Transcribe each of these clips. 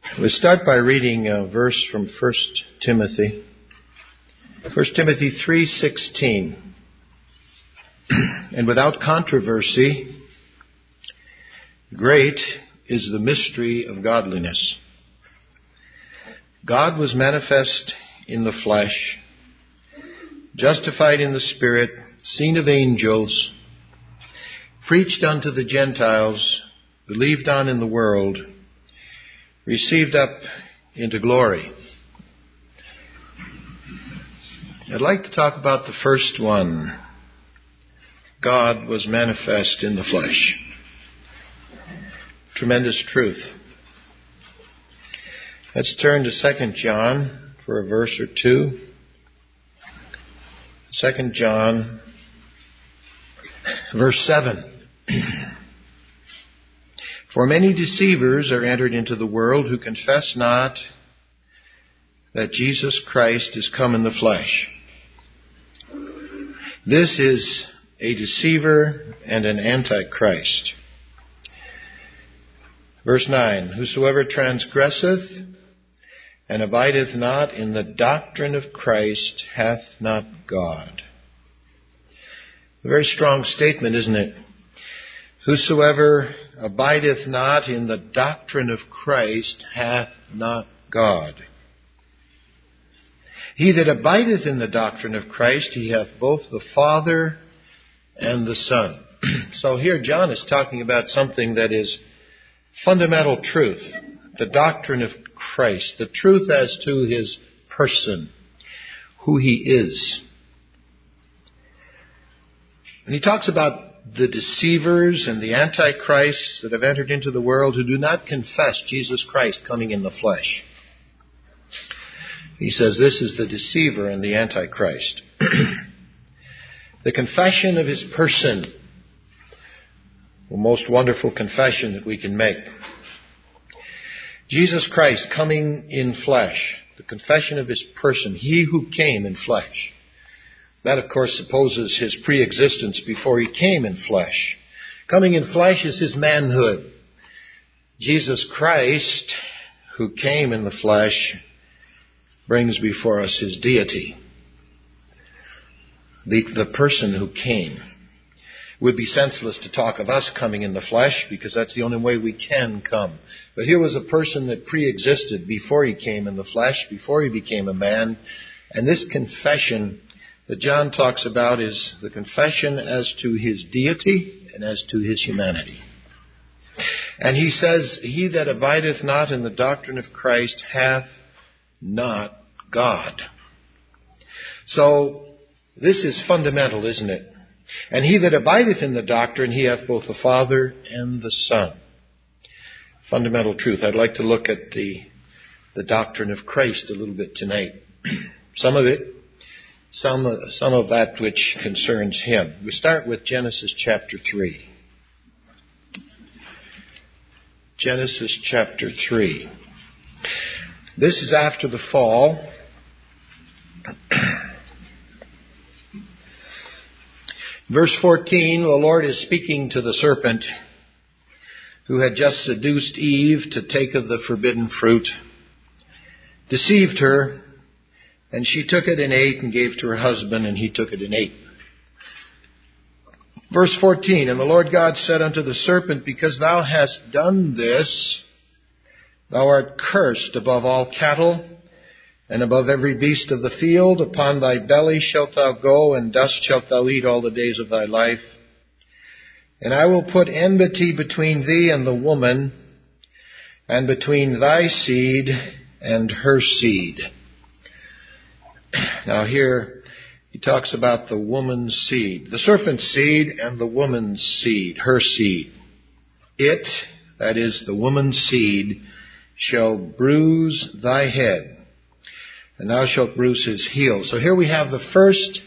We'll start by reading a verse from 1 Timothy. 1 Timothy 3:16. And without controversy, great is the mystery of godliness. God was manifest in the flesh, justified in the Spirit, seen of angels, preached unto the Gentiles, believed on in the world, received up into glory. I'd like to talk about the first one. God was manifest in the flesh. Tremendous truth. Let's turn to 2 John for a verse or two. 2 John, verse 7. For many deceivers are entered into the world who confess not that Jesus Christ is come in the flesh. This is a deceiver and an antichrist. Verse 9, whosoever transgresseth and abideth not in the doctrine of Christ hath not God. A very strong statement, isn't it? Whosoever abideth not in the doctrine of Christ hath not God. He that abideth in the doctrine of Christ, he hath both the Father and the Son. So here John is talking about something that is fundamental truth. The doctrine of Christ. The truth as to his person. Who he is. And he talks about the deceivers and the antichrists that have entered into the world who do not confess Jesus Christ coming in the flesh. He says this is the deceiver and the antichrist. The confession of his person, the most wonderful confession that we can make. Jesus Christ coming in flesh, the confession of his person, he who came in flesh. That, of course, supposes his pre-existence before he came in flesh. Coming in flesh is his manhood. Jesus Christ, who came in the flesh, brings before us his deity. The person who came. It would be senseless to talk of us coming in the flesh because that's the only way we can come. But here was a person that pre-existed before he came in the flesh, before he became a man. And this confession that John talks about is the confession as to his deity and as to his humanity. And he says, he that abideth not in the doctrine of Christ hath not God. So, this is fundamental, isn't it? And he that abideth in the doctrine, he hath both the Father and the Son. Fundamental truth. I'd like to look at the doctrine of Christ a little bit tonight. Some of that which concerns him. We start with Genesis chapter 3. Genesis chapter 3. This is after the fall. Verse 14, the Lord is speaking to the serpent who had just seduced Eve to take of the forbidden fruit, deceived her, and she took it and ate and gave to her husband, and he took it and ate. Verse 14, and the Lord God said unto the serpent, because thou hast done this, thou art cursed above all cattle, and above every beast of the field. Upon thy belly shalt thou go, and dust shalt thou eat all the days of thy life. And I will put enmity between thee and the woman, and between thy seed and her seed. Now here he talks about the woman's seed, the serpent's seed and the woman's seed, her seed. It, that is the woman's seed, shall bruise thy head, and thou shalt bruise his heel. So here we have the first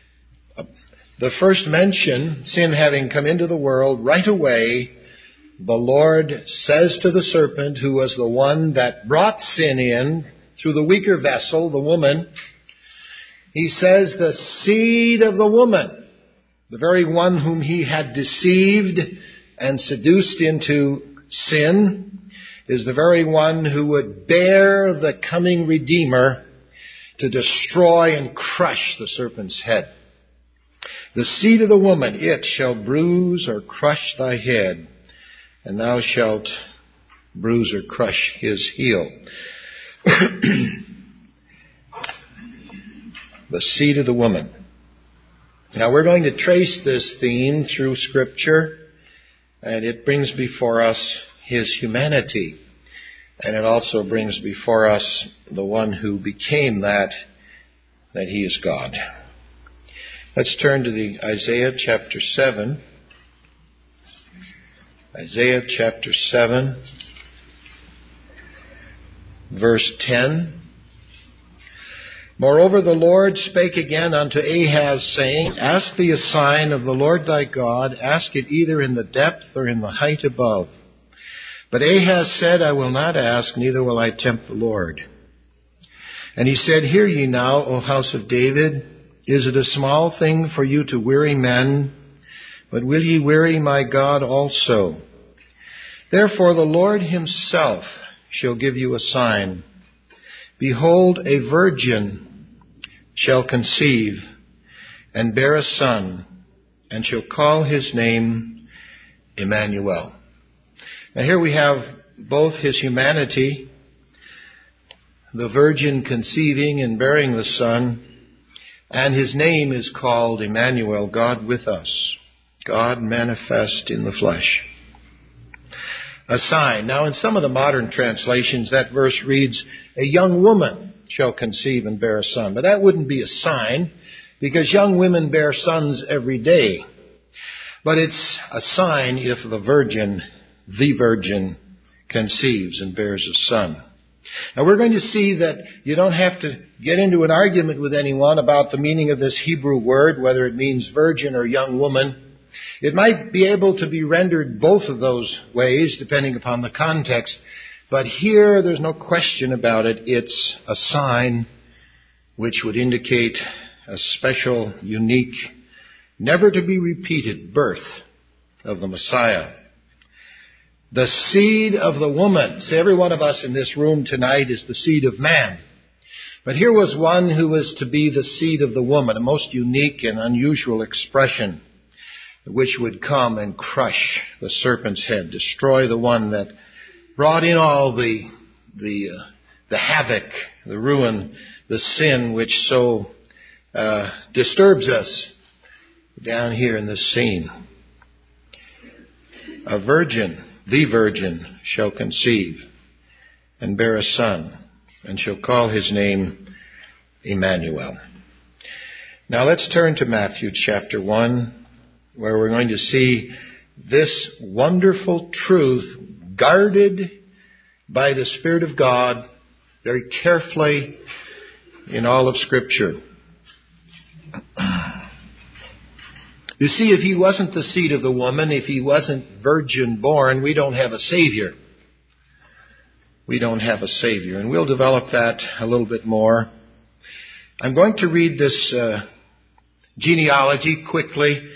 mention, sin having come into the world. Right away, the Lord says to the serpent, who was the one that brought sin in through the weaker vessel, the woman, he says the seed of the woman, the very one whom he had deceived and seduced into sin, is the very one who would bear the coming Redeemer to destroy and crush the serpent's head. The seed of the woman, it shall bruise or crush thy head, and thou shalt bruise or crush his heel. The seed of the woman. Now we're going to trace this theme through Scripture, and it brings before us his humanity. And it also brings before us the one who became that he is God. Let's turn to the Isaiah chapter 7. Isaiah chapter 7, verse 10. Moreover, the Lord spake again unto Ahaz, saying, Ask thee a sign of the Lord thy God, ask it either in the depth or in the height above. But Ahaz said, I will not ask, neither will I tempt the Lord. And he said, Hear ye now, O house of David, is it a small thing for you to weary men? But will ye weary my God also? Therefore the Lord himself shall give you a sign. Behold, a virgin shall conceive and bear a son, and shall call his name Emmanuel. Now here we have both his humanity, the virgin conceiving and bearing the son, and his name is called Emmanuel, God with us, God manifest in the flesh. A sign. Now in some of the modern translations that verse reads, a young woman shall conceive and bear a son. But that wouldn't be a sign, because young women bear sons every day. But it's a sign if the virgin conceives and bears a son. Now we're going to see that you don't have to get into an argument with anyone about the meaning of this Hebrew word, whether it means virgin or young woman. It might be able to be rendered both of those ways, depending upon the context. But here, there's no question about it. It's a sign which would indicate a special, unique, never to be repeated birth of the Messiah. The seed of the woman. See, every one of us in this room tonight is the seed of man. But here was one who was to be the seed of the woman, a most unique and unusual expression, which would come and crush the serpent's head, destroy the one that brought in all the havoc, the ruin, the sin which so disturbs us down here in this scene. A virgin, the virgin, shall conceive and bear a son, and shall call his name Emmanuel. Now let's turn to Matthew chapter 1, where we're going to see this wonderful truth guarded by the Spirit of God very carefully in all of Scripture. You see, if he wasn't the seed of the woman, if he wasn't virgin born, we don't have a Savior. We don't have a Savior. And we'll develop that a little bit more. I'm going to read this genealogy quickly.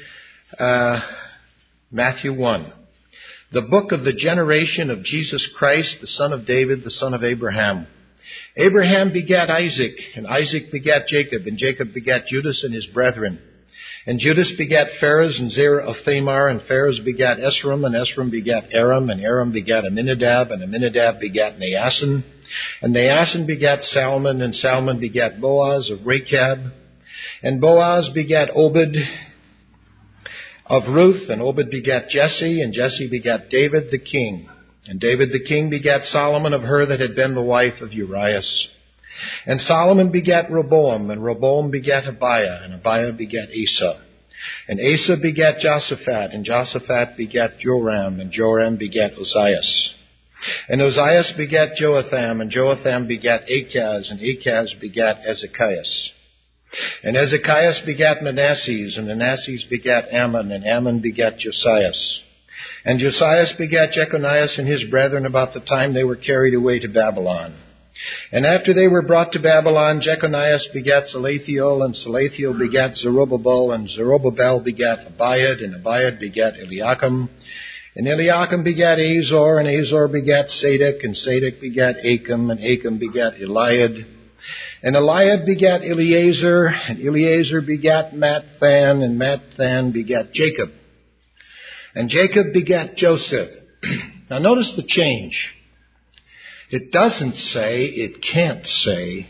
Matthew 1. The book of the generation of Jesus Christ, the son of David, the son of Abraham. Abraham begat Isaac, and Isaac begat Jacob, and Jacob begat Judas and his brethren. And Judas begat Phares and Zerah of Thamar, and Phares begat Esrom, and Esrom begat Aram, and Aram begat Aminadab, and Aminadab begat Naason. And Naason begat Salmon, and Salmon begat Boaz of Rechab. And Boaz begat Obed of Ruth, and Obed begat Jesse, and Jesse begat David the king. And David the king begat Solomon of her that had been the wife of Urias. And Solomon begat Rehoboam, and Rehoboam begat Abiah, and Abiah begat Asa. And Asa begat Josaphat, and Josaphat begat Joram, and Joram begat Ozias. And Ozias begat Joatham, and Joatham begat Achaz, and Achaz begat Ezekias. And Ezekias begat Manasses, and Manasses begat Ammon, and Ammon begat Josias. And Josias begat Jeconias and his brethren about the time they were carried away to Babylon. And after they were brought to Babylon, Jeconias begat Salathiel, and Salathiel begat Zerubbabel, and Zerubbabel begat Abiad, and Abiad begat Eliakim. And Eliakim begat Azor, and Azor begat Sadok, and Sadok begat Achim, and Achim begat Eliad. And Eliad begat Eleazar, and Eleazar begat Matthan, and Matthan begat Jacob. And Jacob begat Joseph. Now notice the change. It doesn't say, it can't say,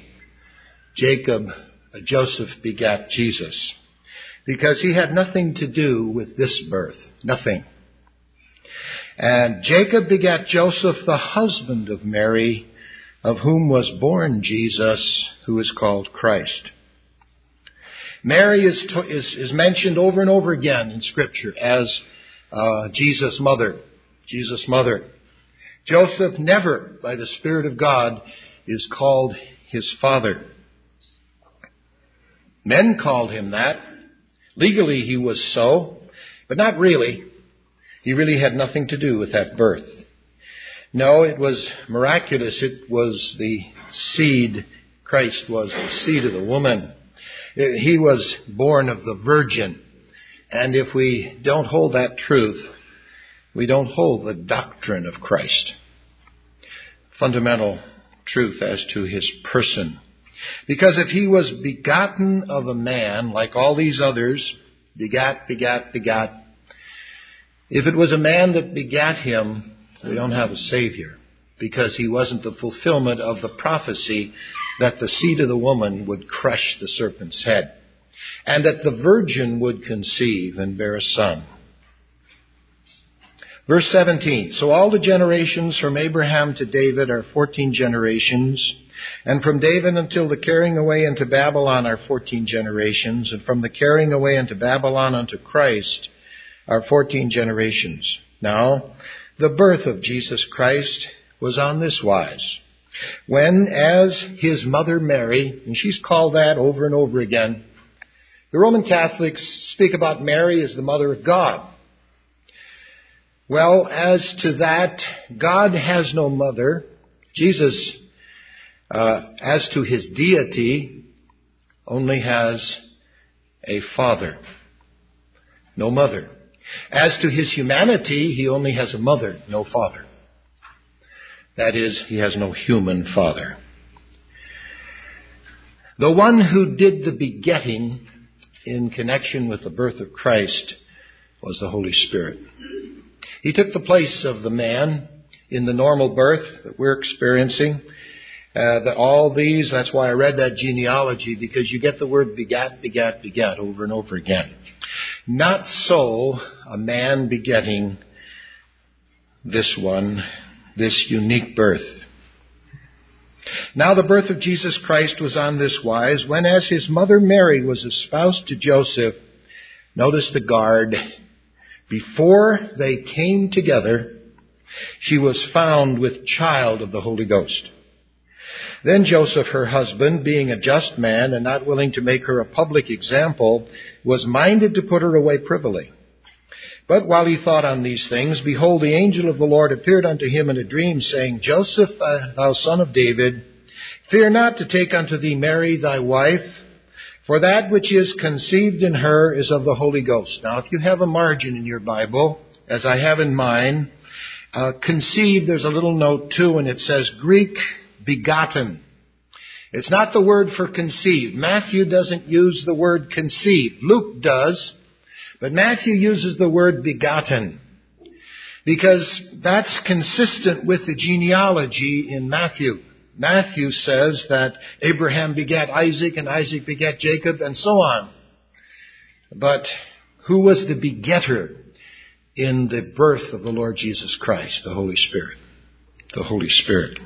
Joseph begat Jesus. Because he had nothing to do with this birth. Nothing. And Jacob begat Joseph, the husband of Mary, of whom was born Jesus, who is called Christ. Mary is mentioned over and over again in Scripture as Jesus' mother. Jesus' mother. Joseph never, by the Spirit of God, is called his father. Men called him that. Legally he was so, but not really. He really had nothing to do with that birth. No, it was miraculous. It was the seed. Christ was the seed of the woman. He was born of the virgin. And if we don't hold that truth, we don't hold the doctrine of Christ. Fundamental truth as to his person. Because if he was begotten of a man, like all these others, begat, if it was a man that begat him, we don't have a Savior. Because he wasn't the fulfillment of the prophecy that the seed of the woman would crush the serpent's head. And that the virgin would conceive and bear a son. Verse 17, so all the generations from Abraham to David are 14 generations, and from David until the carrying away into Babylon are 14 generations, and from the carrying away into Babylon unto Christ are 14 generations. Now, the birth of Jesus Christ was on this wise. When, as his mother Mary, and she's called that over and over again, the Roman Catholics speak about Mary as the mother of God. Well, as to that, God has no mother. Jesus, as to his deity, only has a father. No mother. As to his humanity, he only has a mother, no father. That is, he has no human father. The one who did the begetting in connection with the birth of Christ was the Holy Spirit. He took the place of the man in the normal birth that we're experiencing. That's why I read that genealogy, because you get the word begat over and over again. Not so a man begetting this unique birth. Now the birth of Jesus Christ was on this wise, when as his mother Mary was espoused to Joseph, notice the guard, before they came together, she was found with child of the Holy Ghost. Then Joseph, her husband, being a just man and not willing to make her a public example, was minded to put her away privily. But while he thought on these things, behold, the angel of the Lord appeared unto him in a dream, saying, Joseph, thou son of David, fear not to take unto thee Mary thy wife, for that which is conceived in her is of the Holy Ghost. Now, if you have a margin in your Bible, as I have in mine, conceive, there's a little note too, and it says Greek begotten. It's not the word for conceived. Matthew doesn't use the word conceived. Luke does, but Matthew uses the word begotten, because that's consistent with the genealogy in Matthew. Matthew says that Abraham begat Isaac, and Isaac begat Jacob, and so on. But who was the begetter in the birth of the Lord Jesus Christ? The Holy Spirit. The Holy Spirit.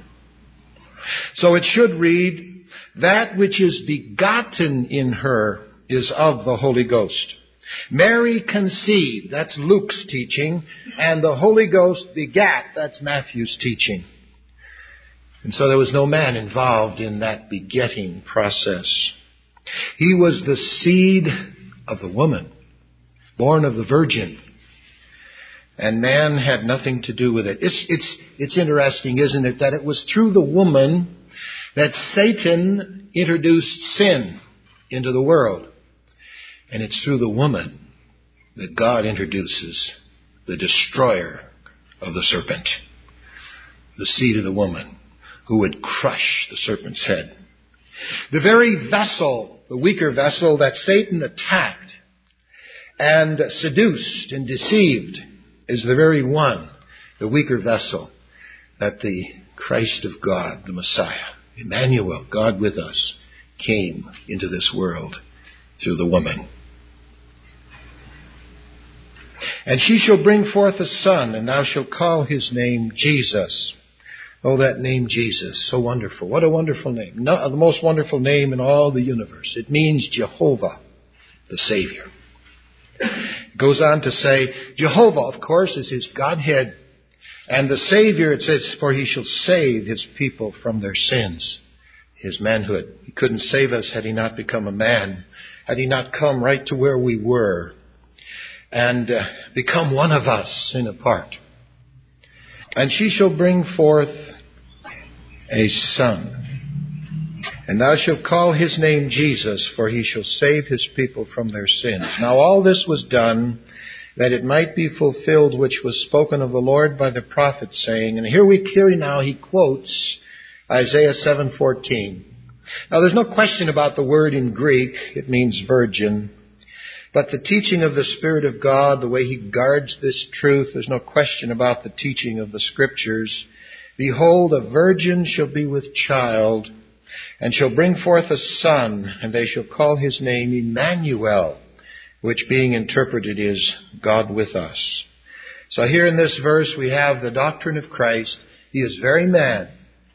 So it should read, that which is begotten in her is of the Holy Ghost. Mary conceived, that's Luke's teaching, and the Holy Ghost begat, that's Matthew's teaching. And so there was no man involved in that begetting process. He was the seed of the woman, born of the virgin. And man had nothing to do with it. It's interesting, isn't it, that it was through the woman that Satan introduced sin into the world. And it's through the woman that God introduces the destroyer of the serpent, the seed of the woman, who would crush the serpent's head. The very vessel, the weaker vessel that Satan attacked and seduced and deceived, is the very one, the weaker vessel, that the Christ of God, the Messiah, Emmanuel, God with us, came into this world through the woman. And she shall bring forth a son, and thou shalt call his name Jesus. Oh, that name Jesus, so wonderful. What a wonderful name. The most wonderful name in all the universe. It means Jehovah, the Savior. It goes on to say, Jehovah, of course, is his Godhead. And the Savior, it says, for he shall save his people from their sins. His manhood. He couldn't save us had he not become a man. Had he not come right to where we were and become one of us, sin apart. And she shall bring forth a son. And thou shalt call his name Jesus, for he shall save his people from their sins. Now all this was done that it might be fulfilled which was spoken of the Lord by the prophet, saying, and here now he quotes Isaiah 7:14. Now there's no question about the word in Greek. It means virgin. But the teaching of the Spirit of God, the way he guards this truth, there's no question about the teaching of the Scriptures. Behold, a virgin shall be with child, and shall bring forth a son, and they shall call his name Emmanuel, which being interpreted is God with us. So here in this verse we have the doctrine of Christ. He is very man,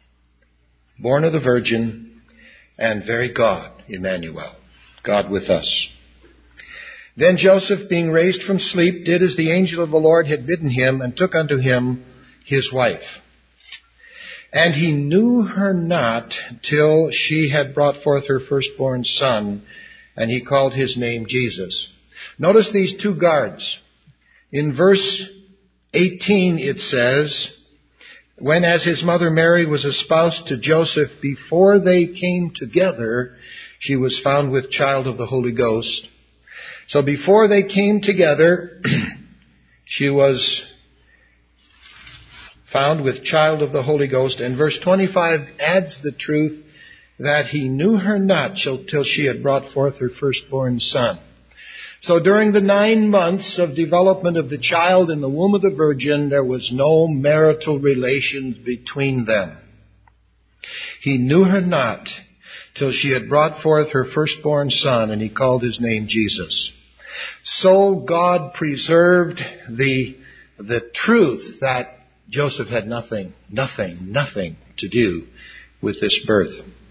born of the Virgin, and very God, Emmanuel, God with us. Then Joseph, being raised from sleep, did as the angel of the Lord had bidden him, and took unto him his wife. And he knew her not till she had brought forth her firstborn son, and he called his name Jesus. Notice these two guards. In verse 18 it says, when as his mother Mary was espoused to Joseph, before they came together, she was found with child of the Holy Ghost. So before they came together, she was found with child of the Holy Ghost. And verse 25 adds the truth that he knew her not till she had brought forth her firstborn son. So during the 9 months of development of the child in the womb of the Virgin, there was no marital relations between them. He knew her not till she had brought forth her firstborn son, and he called his name Jesus. So God preserved the truth that Joseph had nothing to do with this birth.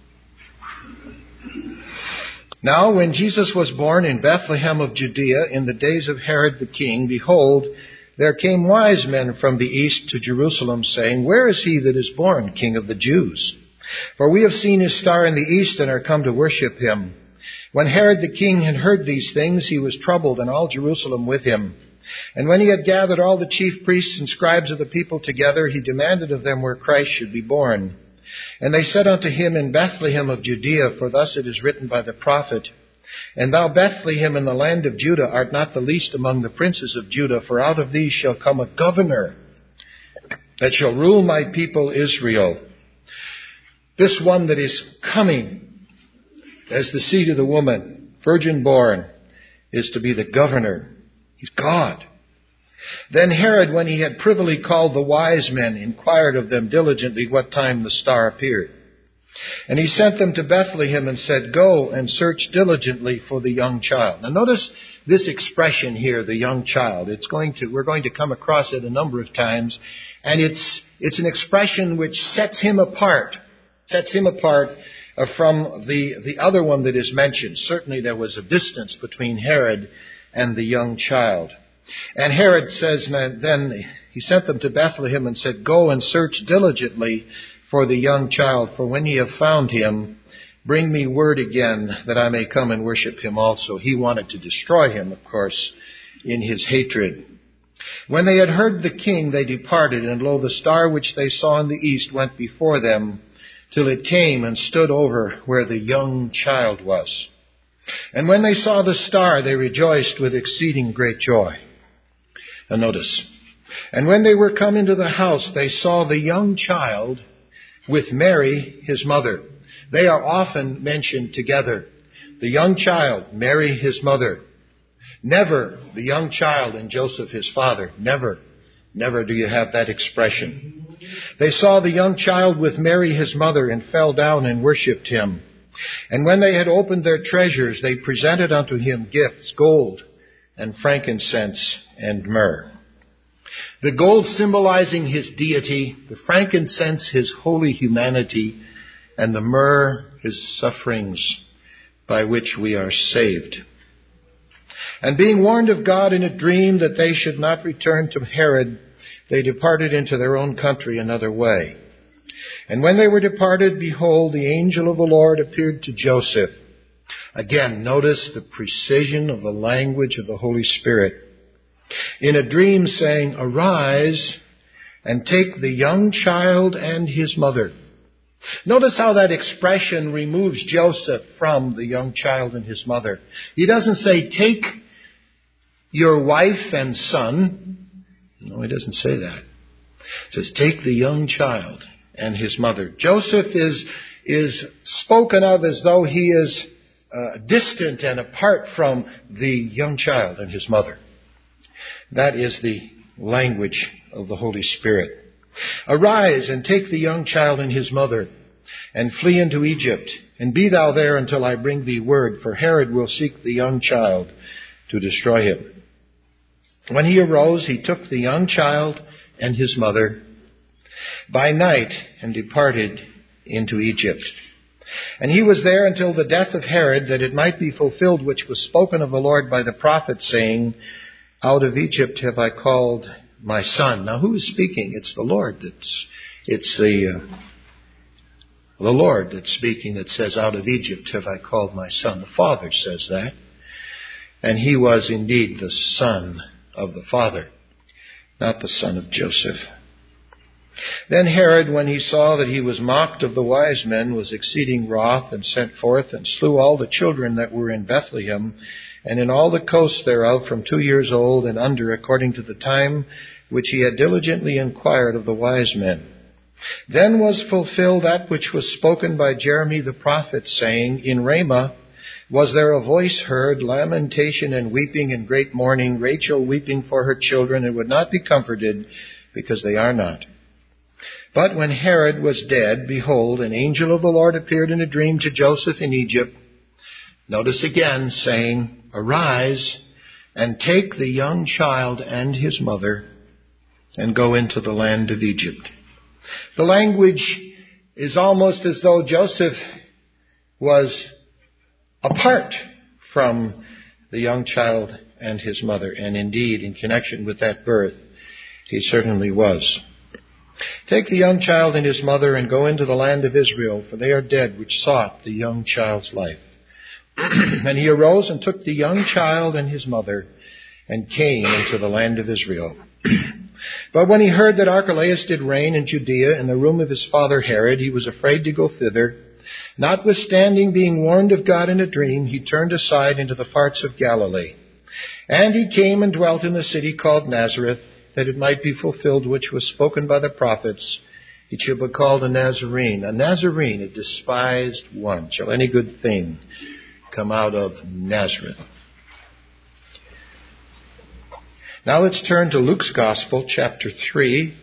Now when Jesus was born in Bethlehem of Judea in the days of Herod the king, behold, there came wise men from the east to Jerusalem, saying, where is he that is born King of the Jews? For we have seen his star in the east and are come to worship him. When Herod the king had heard these things, he was troubled, and all Jerusalem with him. And when he had gathered all the chief priests and scribes of the people together, he demanded of them where Christ should be born. And they said unto him, in Bethlehem of Judea, for thus it is written by the prophet, and thou, Bethlehem, in the land of Judah, art not the least among the princes of Judah, for out of thee shall come a governor that shall rule my people Israel. This one that is coming as the seed of the woman, virgin born, is to be the governor. He's God. Then Herod, when he had privily called the wise men, inquired of them diligently what time the star appeared. And he sent them to Bethlehem and said, go and search diligently for the young child. Now notice this expression here, the young child. We're going to come across it a number of times. And it's an expression which sets him apart from the other one that is mentioned. Certainly there was a distance between Herod and the young child. And Herod says, then he sent them to Bethlehem and said, go and search diligently for the young child, for when ye have found him, bring me word again that I may come and worship him also. He wanted to destroy him, of course, in his hatred. When they had heard the king, they departed, and lo, the star which they saw in the east went before them, till it came and stood over where the young child was. And when they saw the star, they rejoiced with exceeding great joy. And notice, And when they were come into the house, they saw the young child with Mary, his mother. They are often mentioned together. The young child, Mary, his mother. Never the young child and Joseph, his father. Never. Never do you have that expression. They saw the young child with Mary, his mother, and fell down and worshipped him. And when they had opened their treasures, they presented unto him gifts, gold and frankincense and myrrh. The gold symbolizing his deity, the frankincense his holy humanity, and the myrrh his sufferings by which we are saved. And being warned of God in a dream that they should not return to Herod, they departed into their own country another way. And when they were departed, behold, the angel of the Lord appeared to Joseph. Again, notice the precision of the language of the Holy Spirit. In a dream saying, arise and take the young child and his mother. Notice how that expression removes Joseph from the young child and his mother. He doesn't say, take your wife and son. No, he doesn't say that. He says, take the young child and his mother. Joseph is spoken of as though he is distant and apart from the young child and his mother. That is the language of the Holy Spirit. Arise and take the young child and his mother and flee into Egypt, and be thou there until I bring thee word, for Herod will seek the young child to destroy him. When he arose, he took the young child and his mother by night and departed into Egypt. And he was there until the death of Herod, that it might be fulfilled which was spoken of the Lord by the prophet, saying, out of Egypt have I called my son. Now who is speaking? It's the Lord. It's the Lord that's speaking, that says, out of Egypt have I called my son. The Father says that. And he was indeed the son of the Father, not the son of Joseph. Then Herod, when he saw that he was mocked of the wise men, was exceeding wroth, and sent forth and slew all the children that were in Bethlehem, and in all the coasts thereof, from 2 years old and under, according to the time which he had diligently inquired of the wise men. Then was fulfilled that which was spoken by Jeremy the prophet, saying, in Ramah was there a voice heard, lamentation and weeping and great mourning, Rachel weeping for her children, and would not be comforted, because they are not. But when Herod was dead, behold, an angel of the Lord appeared in a dream to Joseph in Egypt. Notice again, saying, arise and take the young child and his mother and go into the land of Egypt. The language is almost as though Joseph was apart from the young child and his mother. And indeed, in connection with that birth, he certainly was. Take the young child and his mother and go into the land of Israel, for they are dead which sought the young child's life. And he arose and took the young child and his mother and came into the land of Israel. But when he heard that Archelaus did reign in Judea in the room of his father Herod, he was afraid to go thither. Notwithstanding, being warned of God in a dream, he turned aside into the parts of Galilee. And he came and dwelt in the city called Nazareth, that it might be fulfilled which was spoken by the prophets. He should be called a Nazarene, a despised one. Shall any good thing come out of Nazareth? Now let's turn to Luke's Gospel, chapter 3.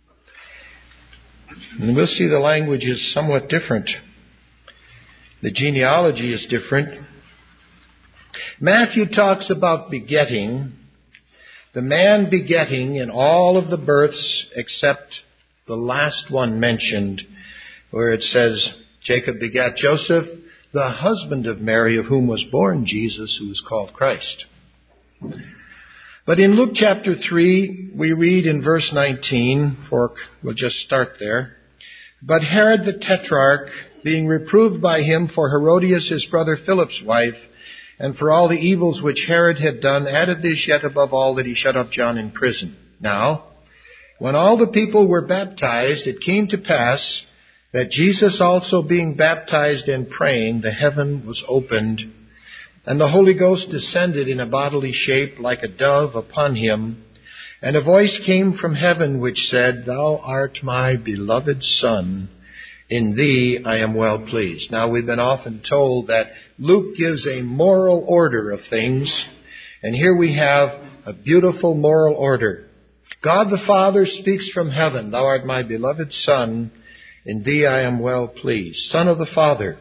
And we'll see the language is somewhat different. The genealogy is different. Matthew talks about begetting, the man begetting in all of the births except the last one mentioned, where it says, Jacob begat Joseph, the husband of Mary, of whom was born Jesus, who is called Christ. But in Luke chapter 3, we read in verse 19, we'll just start there. But Herod the Tetrarch, being reproved by him for Herodias his brother Philip's wife, and for all the evils which Herod had done, added this yet above all, that he shut up John in prison. Now, when all the people were baptized, it came to pass that Jesus also being baptized and praying, the heaven was opened, and the Holy Ghost descended in a bodily shape like a dove upon him. And a voice came from heaven which said, Thou art my beloved Son. In thee I am well pleased. Now we've been often told that Luke gives a moral order of things. And here we have a beautiful moral order. God the Father speaks from heaven, Thou art my beloved Son. In thee I am well pleased. Son of the Father.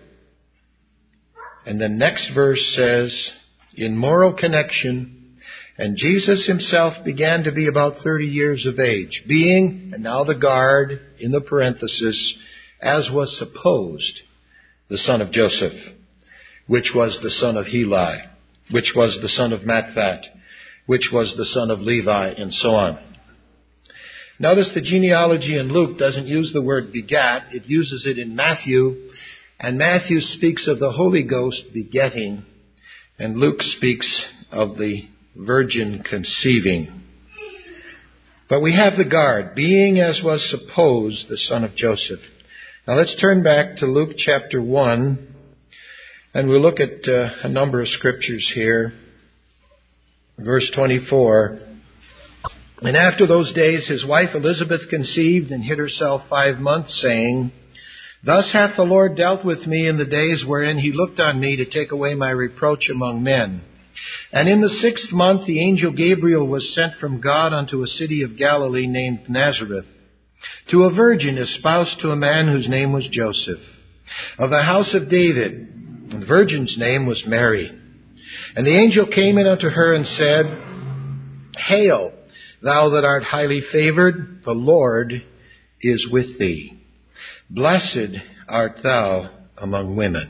And the next verse says, in moral connection, and Jesus himself began to be about 30 years of age, being, and now the guard, in the parenthesis, as was supposed, the son of Joseph, which was the son of Heli, which was the son of Matthat, which was the son of Levi, and so on. Notice the genealogy in Luke doesn't use the word begat, it uses it in Matthew, and Matthew speaks of the Holy Ghost begetting, and Luke speaks of the virgin conceiving. But we have the guard, being as was supposed, the son of Joseph. Now let's turn back to Luke chapter 1, and we'll look at a number of scriptures here. Verse 24. And after those days his wife Elizabeth conceived and hid herself 5 months, saying, Thus hath the Lord dealt with me in the days wherein he looked on me to take away my reproach among men. And in the 6th month the angel Gabriel was sent from God unto a city of Galilee named Nazareth, to a virgin espoused to a man whose name was Joseph, of the house of David. And the virgin's name was Mary. And the angel came in unto her and said, Hail, thou that art highly favored, the Lord is with thee. Blessed art thou among women.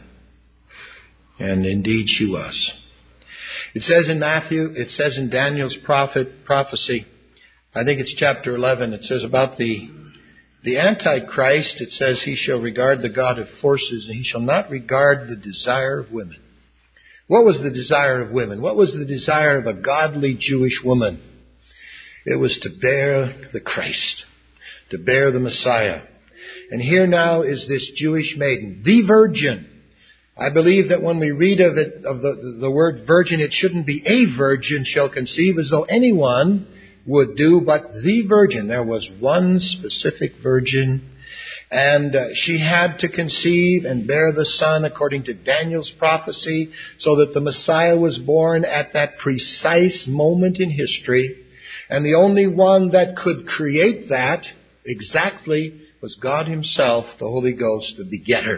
And indeed she was. It says in Matthew, it says in Daniel's prophecy, I think it's chapter 11, it says about the Antichrist, it says he shall regard the God of forces and he shall not regard the desire of women. What was the desire of women? What was the desire of a godly Jewish woman? It was to bear the Christ, to bear the Messiah. And here now is this Jewish maiden, the virgin. I believe that when we read of it, of the word virgin, it shouldn't be a virgin shall conceive as though anyone would do, but the virgin. There was one specific virgin, and she had to conceive and bear the Son according to Daniel's prophecy, so that the Messiah was born at that precise moment in history. And the only one that could create that exactly was God himself, the Holy Ghost, the begetter.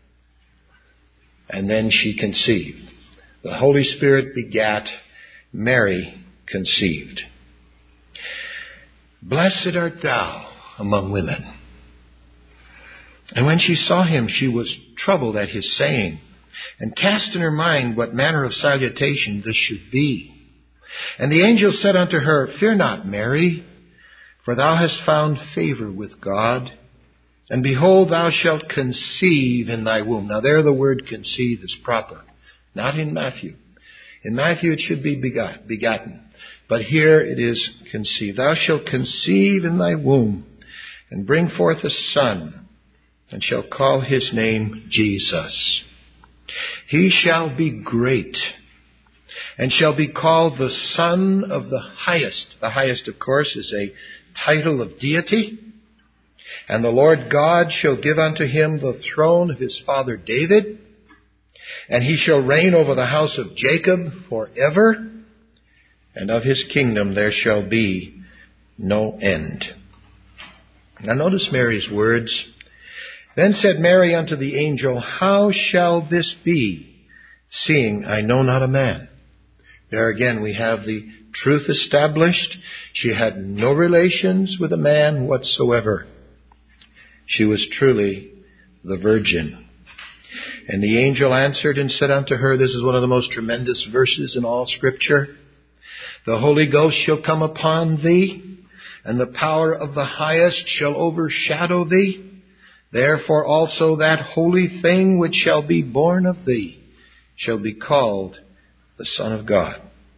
And then she conceived. The Holy Spirit begat, Mary conceived. Blessed art thou among women. And when she saw him, she was troubled at his saying, and cast in her mind what manner of salutation this should be. And the angel said unto her, Fear not, Mary, for thou hast found favor with God. And behold, thou shalt conceive in thy womb. Now there the word conceive is proper. Not in Matthew. In Matthew it should be begotten. But here it is conceived. Thou shalt conceive in thy womb, and bring forth a son, and shall call his name Jesus. He shall be great, and shall be called the Son of the Highest. The Highest, of course, is a title of deity. And the Lord God shall give unto him the throne of his father David, and he shall reign over the house of Jacob forever, and of his kingdom there shall be no end. Now notice Mary's words. Then said Mary unto the angel, How shall this be, seeing I know not a man? There again we have the truth established. She had no relations with a man whatsoever. She was truly the virgin. And the angel answered and said unto her, this is one of the most tremendous verses in all Scripture, The Holy Ghost shall come upon thee, and the power of the Highest shall overshadow thee. Therefore also that holy thing which shall be born of thee shall be called the Son of God.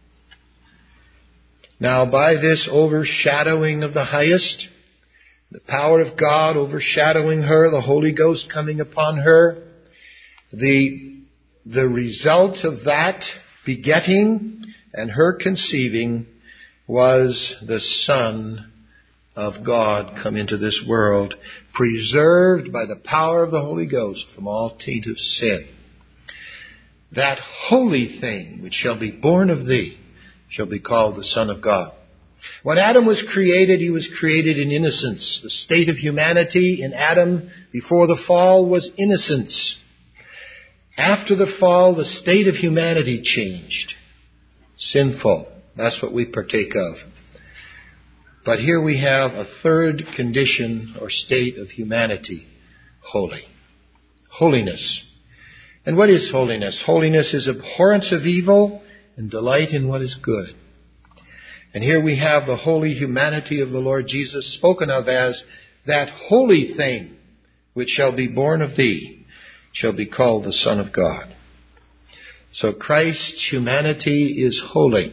Now by this overshadowing of the Highest, the power of God overshadowing her, the Holy Ghost coming upon her, the result of that begetting and her conceiving was the Son of God come into this world, preserved by the power of the Holy Ghost from all taint of sin. That holy thing which shall be born of thee shall be called the Son of God. When Adam was created, he was created in innocence. The state of humanity in Adam before the fall was innocence. After the fall, the state of humanity changed. Sinful. That's what we partake of. But here we have a third condition or state of humanity. Holy. Holiness. And what is holiness? Holiness is abhorrence of evil and delight in what is good. And here we have the holy humanity of the Lord Jesus spoken of as that holy thing which shall be born of thee shall be called the Son of God. So Christ's humanity is holy.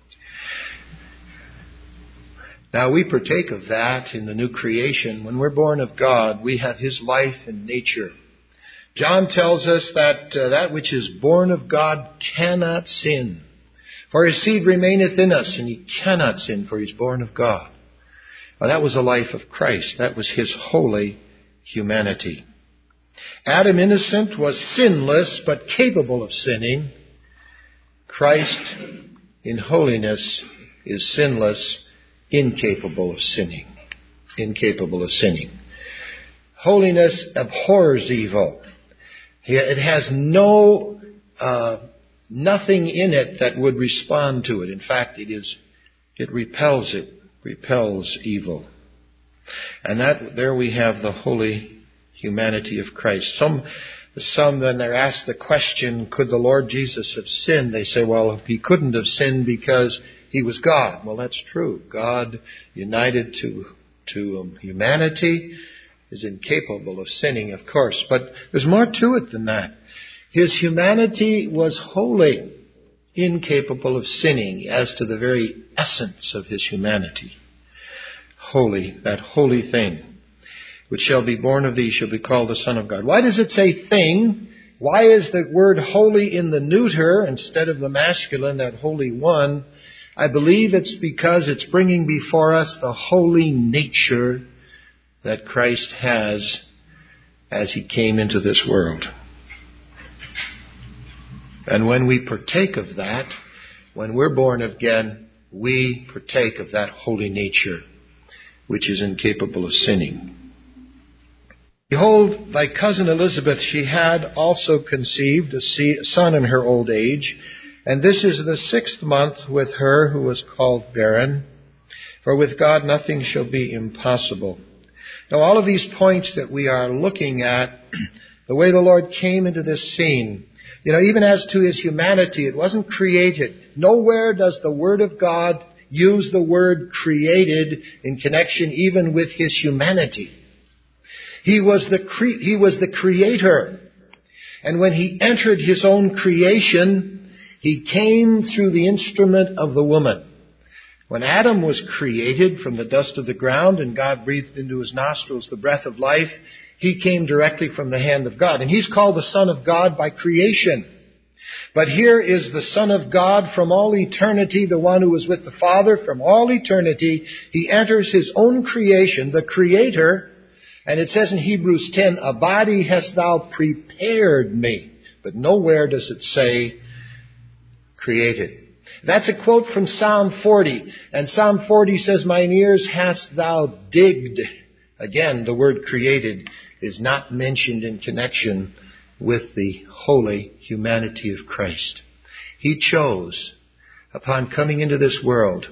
Now we partake of that in the new creation. When we're born of God, we have His life and nature. John tells us that that which is born of God cannot sin. For His seed remaineth in us, and he cannot sin, for He's born of God. Well, that was the life of Christ. That was His holy humanity. Adam, innocent, was sinless, but capable of sinning. Christ, in holiness, is sinless, incapable of sinning. Incapable of sinning. Holiness abhors evil. It has nothing in it that would respond to it. In fact, it repels evil. And there we have the holy humanity of Christ. Some when they're asked the question, could the Lord Jesus have sinned? They say, well, He couldn't have sinned because He was God. Well, that's true. God united to humanity is incapable of sinning, of course. But there's more to it than that. His humanity was holy, incapable of sinning as to the very essence of His humanity. Holy, that holy thing, which shall be born of thee shall be called the Son of God. Why does it say thing? Why is the word holy in the neuter instead of the masculine, that holy one? I believe it's because it's bringing before us the holy nature that Christ has as He came into this world. And when we partake of that, when we're born again, we partake of that holy nature, which is incapable of sinning. Behold, thy cousin Elizabeth, she had also conceived a son in her old age, and this is the 6th month with her who was called barren, for with God nothing shall be impossible. Now all of these points that we are looking at, the way the Lord came into this scene, even as to His humanity, it wasn't created. Nowhere does the Word of God use the word created in connection even with His humanity. He was the Creator. And when He entered His own creation, He came through the instrument of the woman. When Adam was created from the dust of the ground and God breathed into his nostrils the breath of life, he came directly from the hand of God. And He's called the Son of God by creation. But here is the Son of God from all eternity, the one who was with the Father from all eternity. He enters His own creation, the Creator. And it says in Hebrews 10, a body hast thou prepared me. But nowhere does it say created. That's a quote from Psalm 40. And Psalm 40 says, mine ears hast thou digged. Again, the word created is not mentioned in connection with the holy humanity of Christ. He chose, upon coming into this world,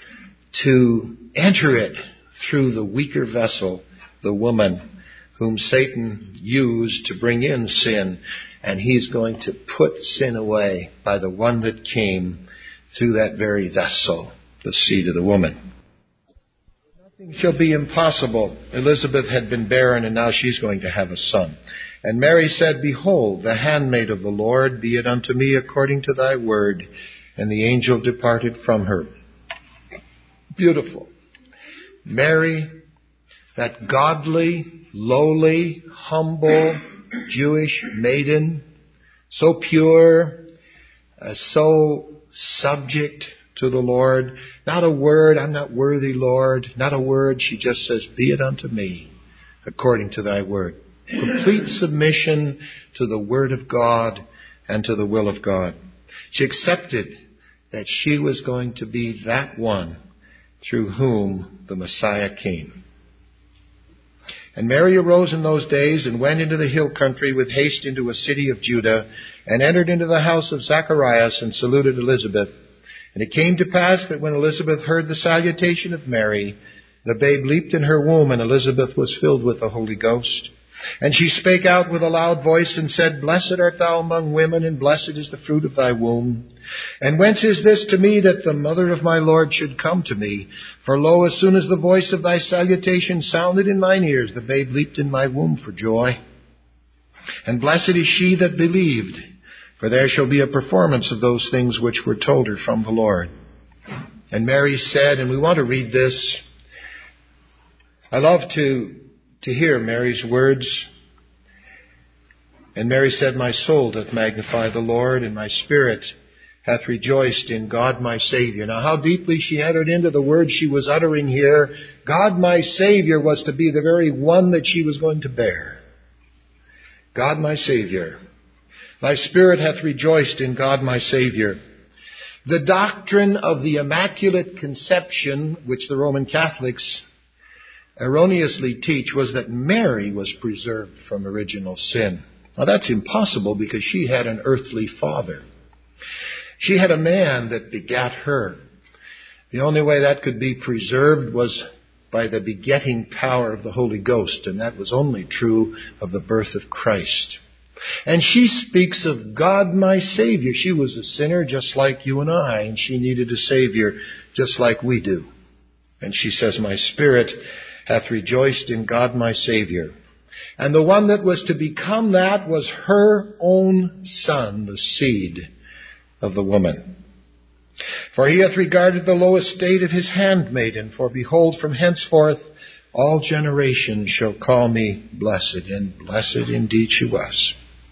to enter it through the weaker vessel, the woman, whom Satan used to bring in sin. And He's going to put sin away by the one that came through that very vessel, the seed of the woman. Nothing shall be impossible. Elizabeth had been barren, and now she's going to have a son. And Mary said, behold, the handmaid of the Lord, be it unto me according to thy word. And the angel departed from her. Beautiful. Mary, that godly, lowly, humble Jewish maiden, so pure, so subject to the Lord. Not a word, I'm not worthy, Lord. Not a word. She just says, be it unto me according to thy word. Complete submission to the word of God and to the will of God. She accepted that she was going to be that one through whom the Messiah came. And Mary arose in those days and went into the hill country with haste into a city of Judah, and entered into the house of Zacharias and saluted Elizabeth. And it came to pass that when Elizabeth heard the salutation of Mary, the babe leaped in her womb, and Elizabeth was filled with the Holy Ghost. And she spake out with a loud voice and said, Blessed art thou among women, and blessed is the fruit of thy womb. And whence is this to me that the mother of my Lord should come to me? For lo, as soon as the voice of thy salutation sounded in mine ears, the babe leaped in my womb for joy. And blessed is she that believed, for there shall be a performance of those things which were told her from the Lord. And Mary said, and we want to read this. I love to hear Mary's words. And Mary said, My soul doth magnify the Lord, and my spirit hath rejoiced in God my Savior. Now how deeply she entered into the words she was uttering here. God my Savior was to be the very one that she was going to bear. God my Savior. My spirit hath rejoiced in God my Savior. The doctrine of the Immaculate Conception, which the Roman Catholics erroneously teach, was that Mary was preserved from original sin. Now that's impossible because she had an earthly father. She had a man that begat her. The only way that could be preserved was by the begetting power of the Holy Ghost, and that was only true of the birth of Christ. And she speaks of God my Savior. She was a sinner just like you and I, and she needed a Savior just like we do. And she says, My spirit hath rejoiced in God my Savior. And the one that was to become that was her own Son, the seed of the woman. For he hath regarded the low estate of his handmaiden, for behold, from henceforth all generations shall call me blessed, and blessed indeed she was.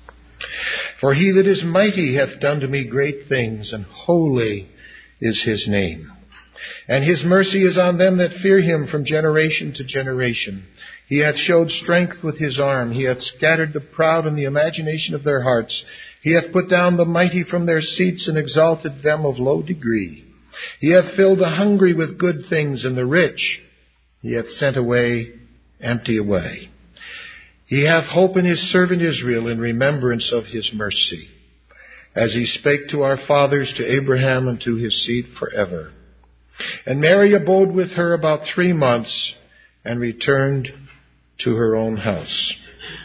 For he that is mighty hath done to me great things, and holy is his name. And his mercy is on them that fear him from generation to generation. He hath showed strength with his arm. He hath scattered the proud in the imagination of their hearts. He hath put down the mighty from their seats and exalted them of low degree. He hath filled the hungry with good things, and the rich he hath sent away empty away. He hath hope in his servant Israel, in remembrance of his mercy, as he spake to our fathers, to Abraham, and to his seed forever. And Mary abode with her about 3 months, and returned to her own house.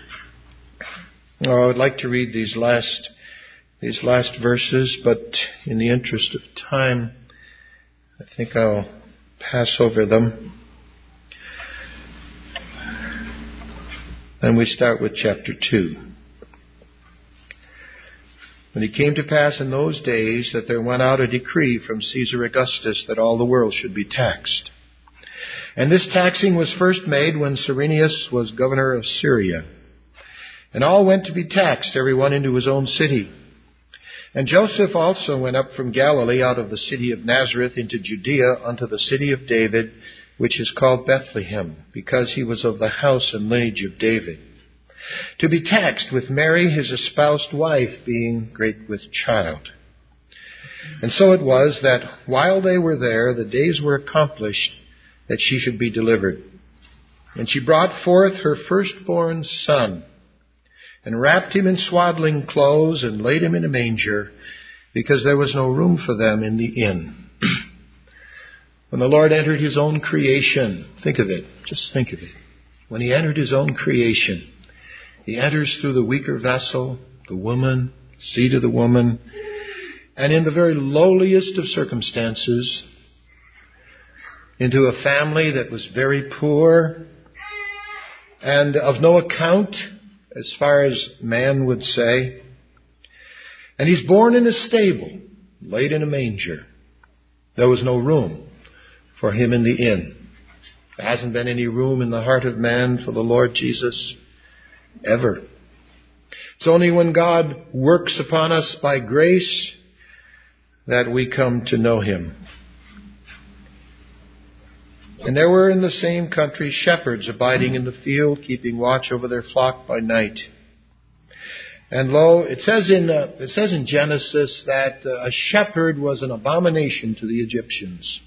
I would like to read these last verses, but in the interest of time, I think I'll pass over them. And we start with chapter 2. And it came to pass in those days that there went out a decree from Caesar Augustus that all the world should be taxed. And this taxing was first made when Cyrenius was governor of Syria. And all went to be taxed, every one into his own city. And Joseph also went up from Galilee out of the city of Nazareth into Judea unto the city of David, which is called Bethlehem, because he was of the house and lineage of David, to be taxed with Mary his espoused wife, being great with child. And so it was that while they were there, the days were accomplished that she should be delivered. And she brought forth her firstborn son, and wrapped him in swaddling clothes, and laid him in a manger, because there was no room for them in the inn. When the Lord entered his own creation, think of it, just think of it. When he entered his own creation, he enters through the weaker vessel, the woman, seed of the woman, and in the very lowliest of circumstances, into a family that was very poor and of no account, as far as man would say. And he's born in a stable, laid in a manger. There was no room for him in the inn. There hasn't been any room in the heart of man for the Lord Jesus ever. It's only when God works upon us by grace that we come to know Him. And there were in the same country shepherds abiding in the field, keeping watch over their flock by night. And lo, it says in Genesis that a shepherd was an abomination to the Egyptians.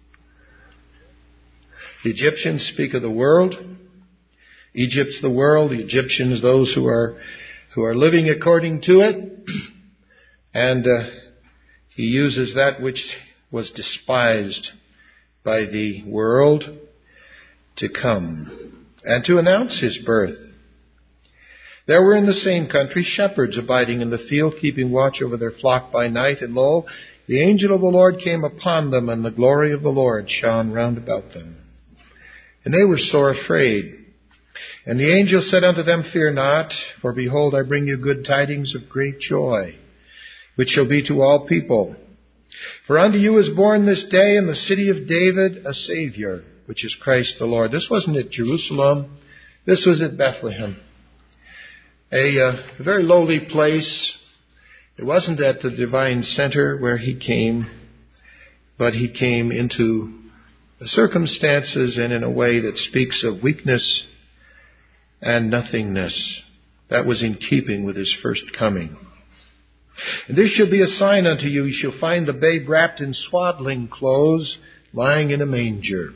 The Egyptians speak of the world. Egypt's the world. The Egyptians, those who are living according to it. And he uses that which was despised by the world to come and to announce His birth. There were in the same country shepherds abiding in the field, keeping watch over their flock by night. And lo, the angel of the Lord came upon them, and the glory of the Lord shone round about them. And they were sore afraid. And the angel said unto them, Fear not, for behold, I bring you good tidings of great joy, which shall be to all people. For unto you is born this day in the city of David a Savior, which is Christ the Lord. This wasn't at Jerusalem. This was at Bethlehem. A very lowly place. It wasn't at the divine center where He came, but He came into the circumstances and in a way that speaks of weakness and nothingness. That was in keeping with His first coming. And this shall be a sign unto you. You shall find the babe wrapped in swaddling clothes, lying in a manger.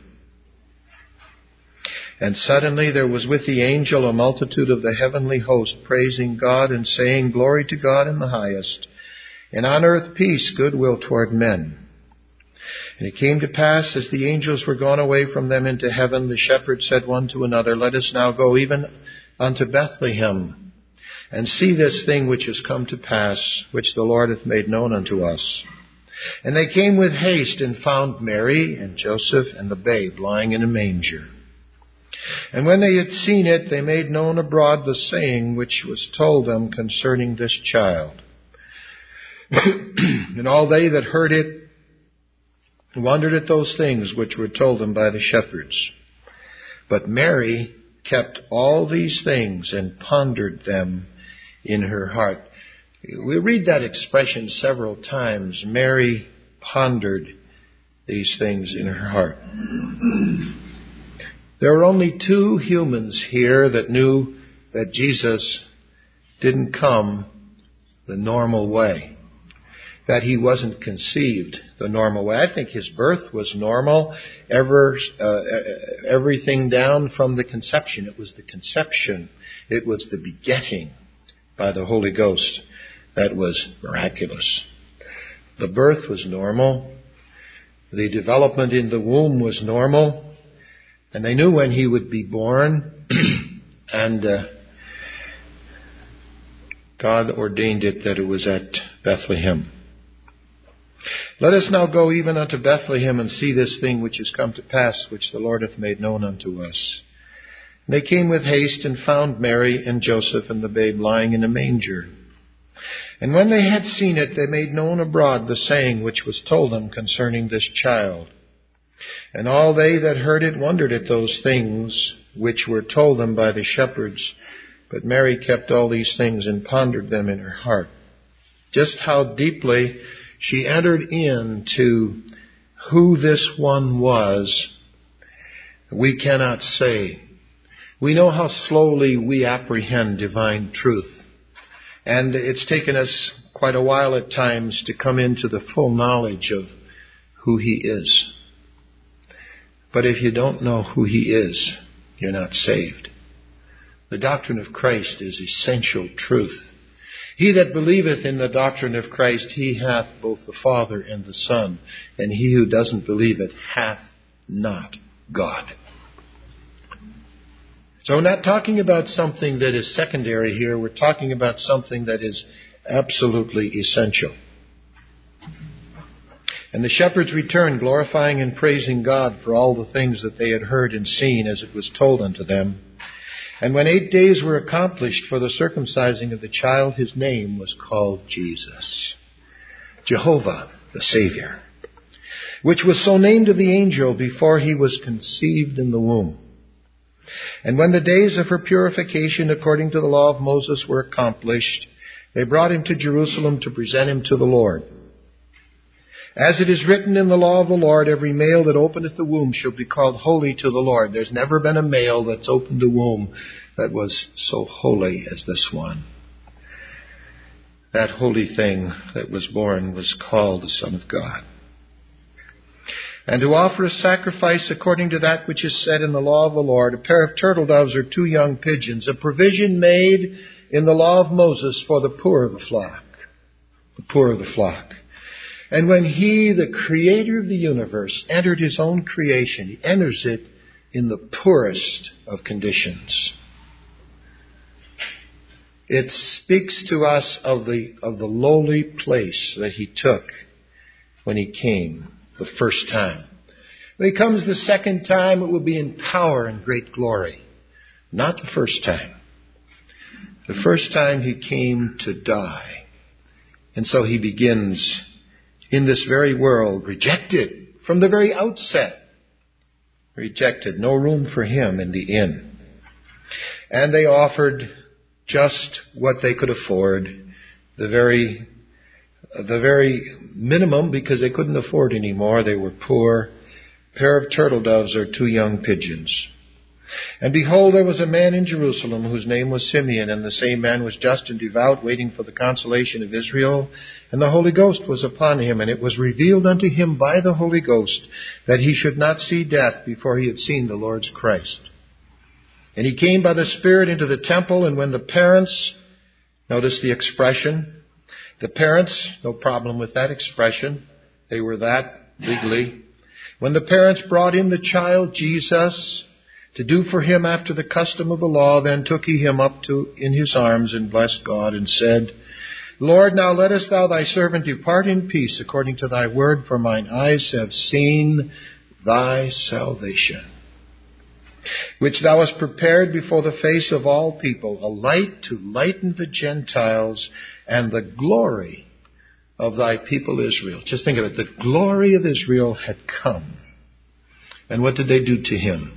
And suddenly there was with the angel a multitude of the heavenly host, praising God and saying, Glory to God in the highest, and on earth peace, goodwill toward men. And it came to pass, as the angels were gone away from them into heaven, the shepherds said one to another, Let us now go even unto Bethlehem, and see this thing which is come to pass, which the Lord hath made known unto us. And they came with haste, and found Mary and Joseph and the babe lying in a manger. And when they had seen it, they made known abroad the saying which was told them concerning this child. And all they that heard it wondered at those things which were told them by the shepherds. But Mary kept all these things and pondered them in her heart. We read that expression several times. Mary pondered these things in her heart. There are only two humans here that knew that Jesus didn't come the normal way, that He wasn't conceived the normal way. I think His birth was normal, everything down from the conception. It was the conception. It was the begetting by the Holy Ghost that was miraculous. The birth was normal. The development in the womb was normal. And they knew when He would be born, and God ordained it that it was at Bethlehem. Let us now go even unto Bethlehem and see this thing which is come to pass, which the Lord hath made known unto us. And they came with haste and found Mary and Joseph and the babe lying in a manger. And when they had seen it, they made known abroad the saying which was told them concerning this child. And all they that heard it wondered at those things which were told them by the shepherds. But Mary kept all these things and pondered them in her heart. Just how deeply she entered into who this one was, we cannot say. We know how slowly we apprehend divine truth. And it's taken us quite a while at times to come into the full knowledge of who He is. But if you don't know who He is, you're not saved. The doctrine of Christ is essential truth. He that believeth in the doctrine of Christ, he hath both the Father and the Son. And he who doesn't believe it hath not God. So we're not talking about something that is secondary here. We're talking about something that is absolutely essential. And the shepherds returned, glorifying and praising God for all the things that they had heard and seen as it was told unto them. And when 8 days were accomplished for the circumcising of the child, His name was called Jesus, Jehovah the Savior, which was so named of the angel before He was conceived in the womb. And when the days of her purification according to the law of Moses were accomplished, they brought Him to Jerusalem to present Him to the Lord. As it is written in the law of the Lord, every male that openeth the womb shall be called holy to the Lord. There's never been a male that's opened a womb that was so holy as this one. That holy thing that was born was called the Son of God. And to offer a sacrifice according to that which is said in the law of the Lord, a pair of turtle doves or 2 young pigeons, a provision made in the law of Moses for the poor of the flock. The poor of the flock. And when He, the Creator of the universe, entered His own creation, He enters it in the poorest of conditions. It speaks to us of the lowly place that He took when He came the first time. When He comes the second time, it will be in power and great glory. Not the first time. The first time He came to die. And so He begins in this very world, rejected from the very outset. Rejected. No room for Him in the inn. And they offered just what they could afford, the very minimum, because they couldn't afford any more. They were poor. A pair of turtle doves or 2 young pigeons. And behold, there was a man in Jerusalem whose name was Simeon, and the same man was just and devout, waiting for the consolation of Israel. And the Holy Ghost was upon him, and it was revealed unto him by the Holy Ghost that he should not see death before he had seen the Lord's Christ. And he came by the Spirit into the temple, and when the parents, notice the expression, the parents, no problem with that expression, they were that legally. When the parents brought in the child Jesus to do for him after the custom of the law, then took he him up in his arms and blessed God and said, Lord, now lettest thou thy servant depart in peace according to thy word, for mine eyes have seen thy salvation, which thou hast prepared before the face of all people, a light to lighten the Gentiles and the glory of thy people Israel. Just think of it. The glory of Israel had come. And what did they do to him?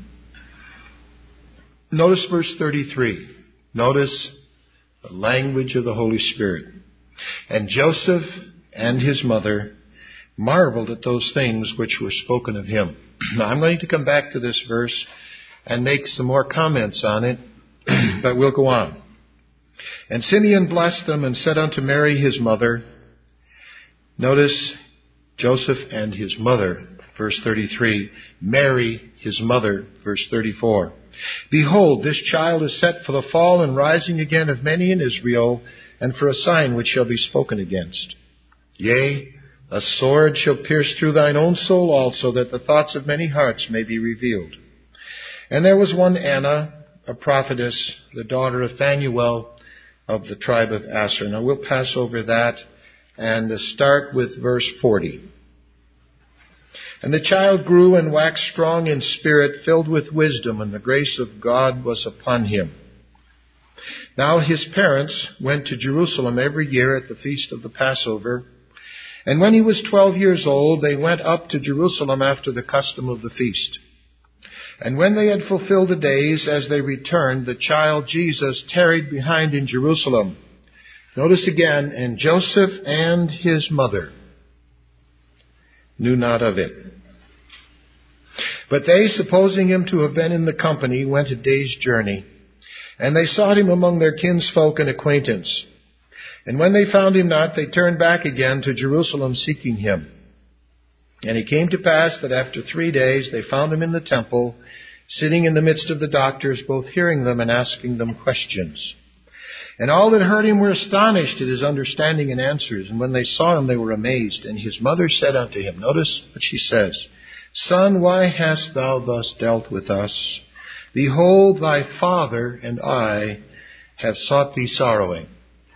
Notice verse 33. Notice the language of the Holy Spirit. And Joseph and his mother marveled at those things which were spoken of him. Now I'm going to come back to this verse and make some more comments on it, but we'll go on. And Simeon blessed them and said unto Mary his mother, notice Joseph and his mother, verse 33, Mary his mother, verse 34. Behold, this child is set for the fall and rising again of many in Israel, and for a sign which shall be spoken against. Yea, a sword shall pierce through thine own soul also, that the thoughts of many hearts may be revealed. And there was one Anna, a prophetess, the daughter of Phanuel of the tribe of Asher. Now we'll pass over that and start with verse 40. And the child grew and waxed strong in spirit, filled with wisdom, and the grace of God was upon him. Now his parents went to Jerusalem every year at the feast of the Passover. And when he was 12 years old, they went up to Jerusalem after the custom of the feast. And when they had fulfilled the days, as they returned, the child Jesus tarried behind in Jerusalem. Notice again, and Joseph and his mother knew not of it. But they, supposing him to have been in the company, went a day's journey. And they sought him among their kinsfolk and acquaintance. And when they found him not, they turned back again to Jerusalem seeking him. And it came to pass that after 3 days they found him in the temple, sitting in the midst of the doctors, both hearing them and asking them questions. And all that heard him were astonished at his understanding and answers. And when they saw him, they were amazed. And his mother said unto him, notice what she says, Son, why hast thou thus dealt with us? Behold, thy father and I have sought thee sorrowing.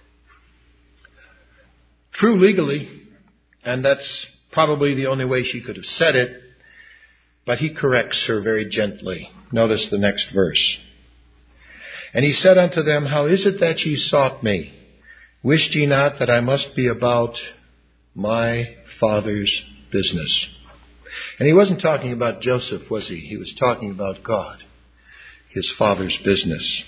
True legally, and that's probably the only way she could have said it, but he corrects her very gently. Notice the next verse. And he said unto them, How is it that ye sought me? Wished ye not that I must be about my Father's business? And he wasn't talking about Joseph, was he? He was talking about God, his Father's business.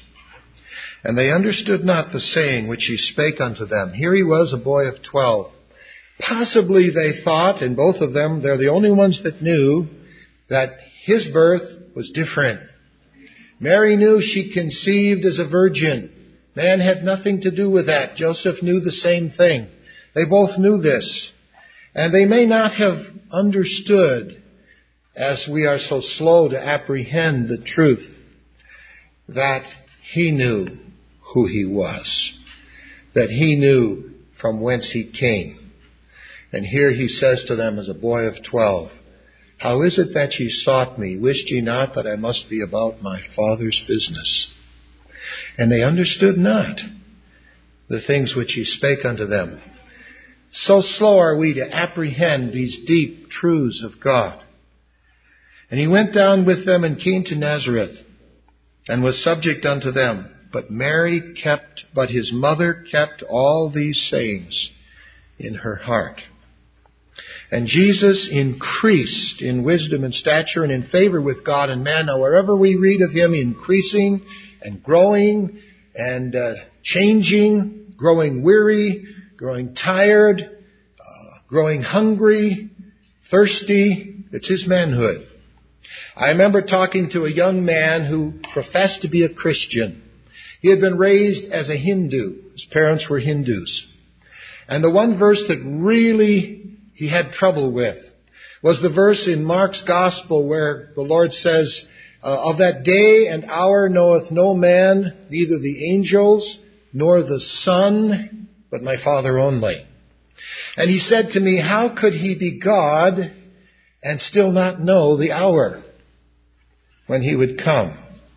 And they understood not the saying which he spake unto them. Here he was, a boy of 12, Possibly they thought, and both of them, they're the only ones that knew, that his birth was different. Mary knew she conceived as a virgin. Man had nothing to do with that. Joseph knew the same thing. They both knew this. And they may not have understood, as we are so slow to apprehend the truth, that he knew who he was, that he knew from whence he came. And here he says to them as a boy of 12, "How is it that ye sought me? Wist ye not that I must be about my Father's business?" And they understood not the things which he spake unto them. So slow are we to apprehend these deep truths of God. And he went down with them and came to Nazareth, and was subject unto them. But his mother kept all these sayings in her heart. And Jesus increased in wisdom and stature and in favor with God and man. Now, wherever we read of him increasing and growing and changing, growing weary, growing tired, growing hungry, thirsty, it's his manhood. I remember talking to a young man who professed to be a Christian. He had been raised as a Hindu. His parents were Hindus. And the one verse that really he had trouble with was the verse in Mark's Gospel where the Lord says, "Of that day and hour knoweth no man, neither the angels nor the Son, but my Father only." And he said to me, how could he be God and still not know the hour when he would come?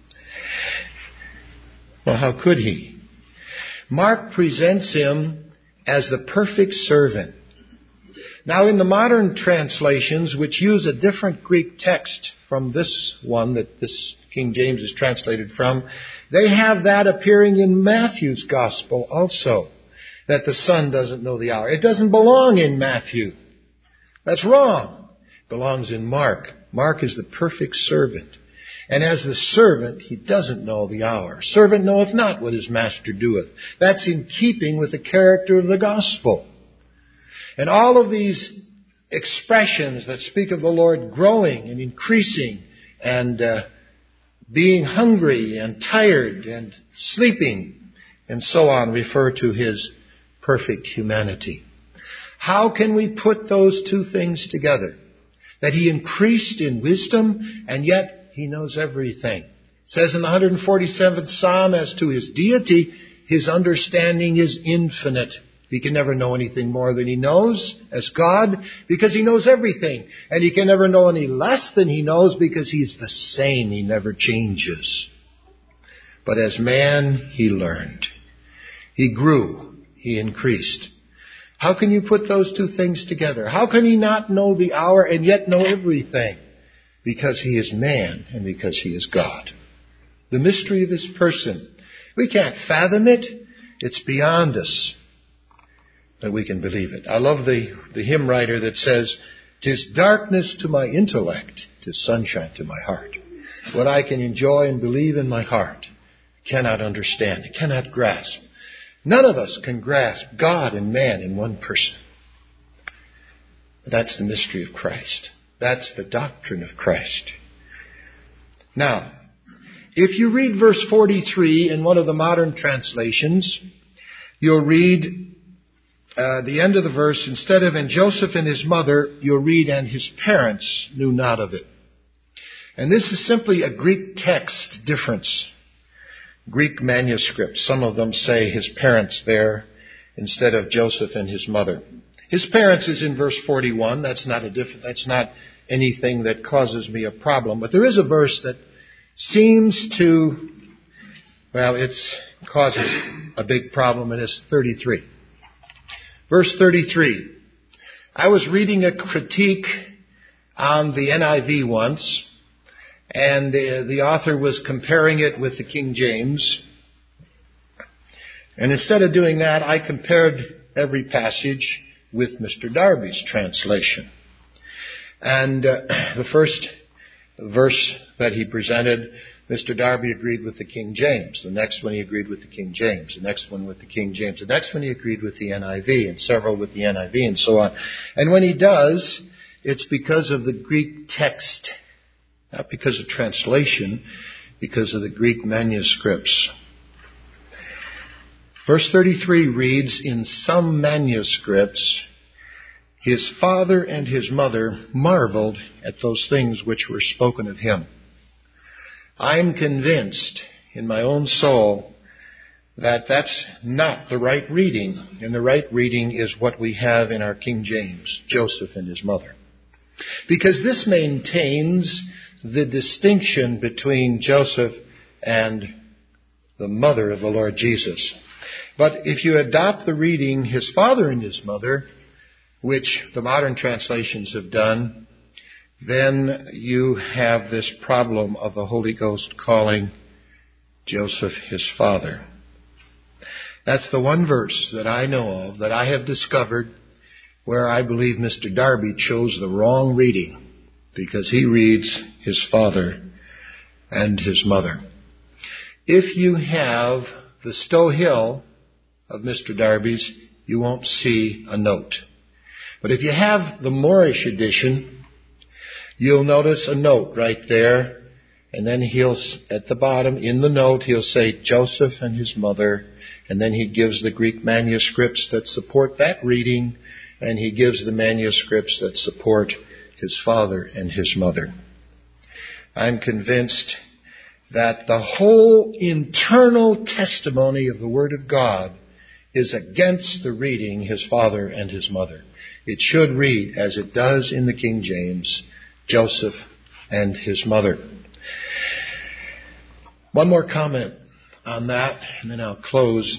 Well, how could he? Mark presents him as the perfect servant. Now, in the modern translations, which use a different Greek text from this one that this King James is translated from, they have that appearing in Matthew's Gospel also, that the Son doesn't know the hour. It doesn't belong in Matthew. That's wrong. It belongs in Mark. Mark is the perfect servant. And as the servant, he doesn't know the hour. Servant knoweth not what his master doeth. That's in keeping with the character of the gospel. And all of these expressions that speak of the Lord growing and increasing and being hungry and tired and sleeping and so on refer to his perfect humanity. How can we put those two things together? That he increased in wisdom and yet he knows everything. It says in the 147th Psalm, as to his deity, his understanding is infinite. He can never know anything more than he knows as God because he knows everything. And he can never know any less than he knows because he's the same. He never changes. But as man, he learned. He grew. He increased. How can you put those two things together? How can he not know the hour and yet know everything? Because he is man and because he is God. The mystery of his person. We can't fathom it. It's beyond us. But we can believe it. I love the hymn writer that says, "'Tis darkness to my intellect, 'tis sunshine to my heart." What I can enjoy and believe in my heart, cannot understand, cannot grasp. None of us can grasp God and man in one person. That's the mystery of Christ. That's the doctrine of Christ. Now, if you read verse 43 in one of the modern translations, you'll read the end of the verse, instead of "and Joseph and his mother," you'll read "and his parents knew not of it." And this is simply a Greek text difference. Greek manuscripts, some of them say his parents there instead of Joseph and his mother. His parents is in verse 41. That's not anything that causes me a problem. But there is a verse that seems to, it causes a big problem, and it's 33. Verse 33. I was reading a critique on the NIV once, and the author was comparing it with the King James. And instead of doing that, I compared every passage with Mr. Darby's translation. And the first verse that he presented Mr. Darby agreed with the King James. The next one he agreed with the King James. The next one with the King James. The next one he agreed with the NIV, and several with the NIV, and so on. And when he does, it's because of the Greek text, not because of translation, because of the Greek manuscripts. Verse 33 reads, in some manuscripts, his father and his mother marveled at those things which were spoken of him. I'm convinced in my own soul that that's not the right reading. And the right reading is what we have in our King James, Joseph and his mother. Because this maintains the distinction between Joseph and the mother of the Lord Jesus. But if you adopt the reading, his father and his mother, which the modern translations have done, then you have this problem of the Holy Ghost calling Joseph his father. That's the one verse that I know of, that I have discovered, where I believe Mr. Darby chose the wrong reading, because he reads his father and his mother. If you have the Stow Hill of Mr. Darby's, you won't see a note. But if you have the Moorish edition, you'll notice a note right there, and then he'll, at the bottom, in the note, he'll say Joseph and his mother, and then he gives the Greek manuscripts that support that reading, and he gives the manuscripts that support his father and his mother. I'm convinced that the whole internal testimony of the Word of God is against the reading his father and his mother. It should read, as it does in the King James, Joseph and his mother. One more comment on that, and then I'll close.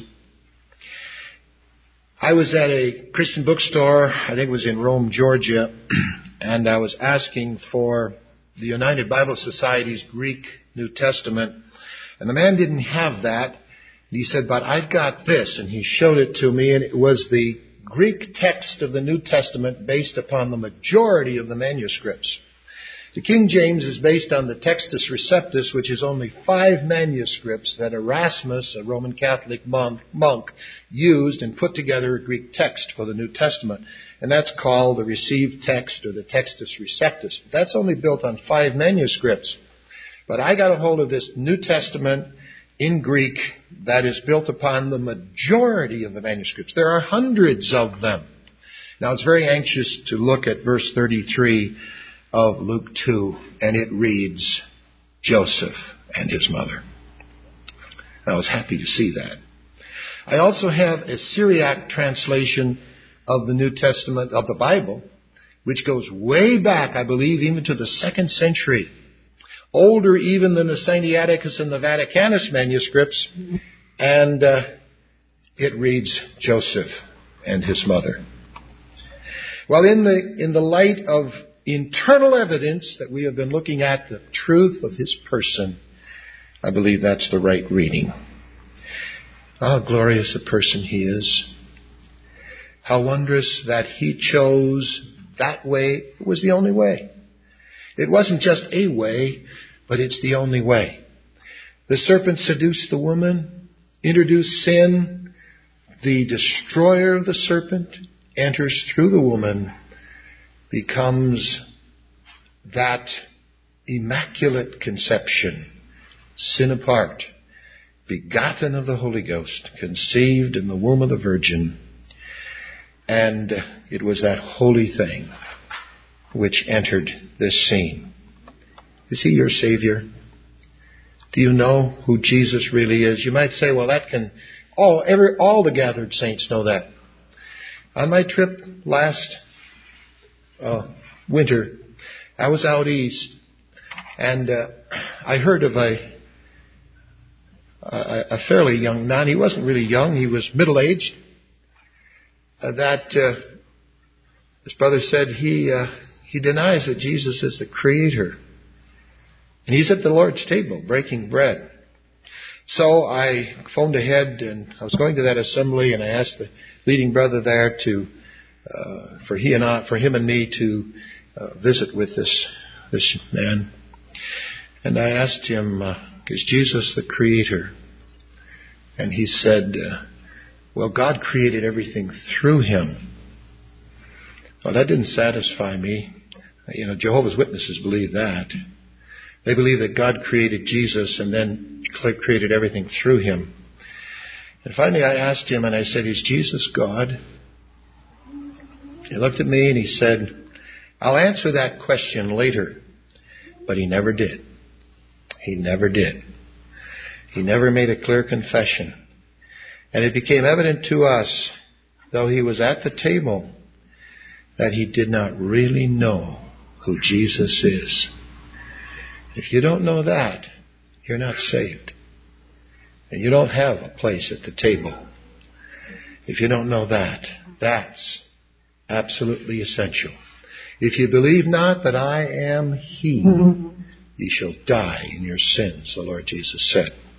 I was at a Christian bookstore, I think it was in Rome, Georgia, and I was asking for the United Bible Society's Greek New Testament, and the man didn't have that. He said, but I've got this, and he showed it to me, and it was the Greek text of the New Testament based upon the majority of the manuscripts. The King James is based on the Textus Receptus, which is only 5 manuscripts that Erasmus, a Roman Catholic monk, used and put together a Greek text for the New Testament. And that's called the received text or the Textus Receptus. That's only built on 5 manuscripts. But I got a hold of this New Testament in Greek that is built upon the majority of the manuscripts. There are hundreds of them. Now, it's very anxious to look at verse 33 of Luke 2, and it reads, Joseph and his mother. I was happy to see that. I also have a Syriac translation of the New Testament, of the Bible, which goes way back, I believe, even to the 2nd century. Older even than the Sinaiticus and the Vaticanus manuscripts, and it reads Joseph and his mother. Well, in the light of internal evidence that we have been looking at, the truth of his person, I believe that's the right reading. How glorious a person he is. How wondrous that he chose that way. It was the only way. It wasn't just a way, but it's the only way. The serpent seduced the woman, introduced sin. The destroyer of the serpent enters through the woman, becomes that immaculate conception, sin apart, begotten of the Holy Ghost, conceived in the womb of the Virgin. And it was that holy thing which entered this scene. Is he your Savior? Do you know who Jesus really is? You might say, well, that can all the gathered saints know that. On my trip last winter, I was out east, and I heard of a fairly young nun. He wasn't really young; he was middle-aged. That this brother said he denies that Jesus is the Creator. And he's at the Lord's table, breaking bread. So I phoned ahead, and I was going to that assembly, and I asked the leading brother there to, for him and me to visit with this man. And I asked him, Is Jesus the Creator? And he said, well, God created everything through Him. Well, that didn't satisfy me. Jehovah's Witnesses believe that. They believe that God created Jesus and then created everything through Him. And finally I asked him and I said, is Jesus God? He looked at me and he said, I'll answer that question later. But he never did. He never did. He never made a clear confession. And it became evident to us, though he was at the table, that he did not really know who Jesus is. If you don't know that, you're not saved. And you don't have a place at the table. If you don't know that, that's absolutely essential. If you believe not that I am He, ye shall die in your sins, the Lord Jesus said.